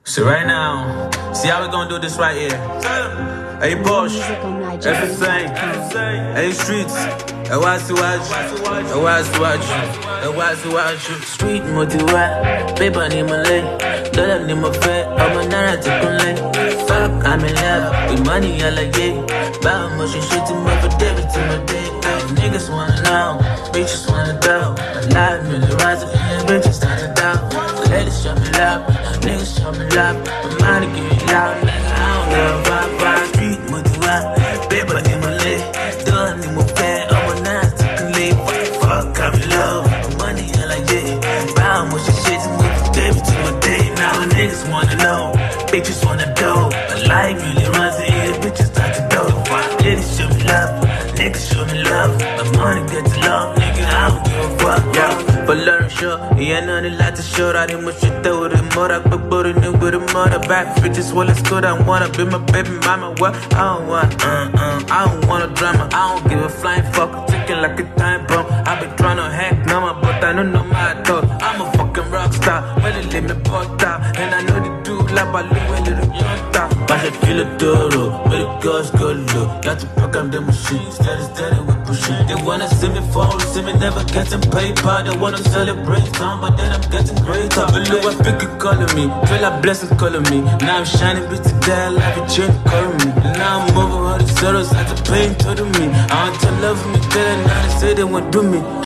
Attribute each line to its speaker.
Speaker 1: So right now, see how we gonna do this right here. Hey Bosch, everything. Hey Streets, é wasu. Street motiwa, paper ni malay, dollar ni mafe, I'm a narrative. Fuck, I'm in love with money, I like it. Buy motion shit to me for David to my day. Niggas wanna know, bitches wanna know. Live really rising, bitches start to doubt. Ladies show me love, niggas show me love. My money get me loud, nigga, I don't give a fuck. Street motiwa, paper in my leg, dollar ni mafe, I'm a narrative. Fuck, I'm in love with money, I like it. Buy motion shit to me for David to my day. Now niggas wanna know, bitches wanna know. Life really runs in here, bitches start to do. Ladies show me love, niggas show me love. My money gets love, nigga, I don't give a fuck. Yeah, but learn sure, yeah, nothing like to show. I didn't much shit though with it more. I put booty new with a mother back. Bitches, well, it's good. I wanna be my baby mama. What? I don't want, I don't want a drama. I don't give a flying fuck. Ticking like a time bomb. I been tryna hack number, but I don't know my thought. I'm a fucking rock star. Well, it let me put out. And I know the dude like I live a little young top. I should kill a duro, where the girls go look. Got to program the machine, steady with pushing. They wanna see me fall, see me never getting paper. They wanna celebrate time, but then I'm getting greater. But look what pick calling me, feel like blessings calling me. Now I'm shining, bitch to die, like a chain calling me. And now I'm over all the sorrows, like the pain to me. I want to love me, tell them now they say they won't do me.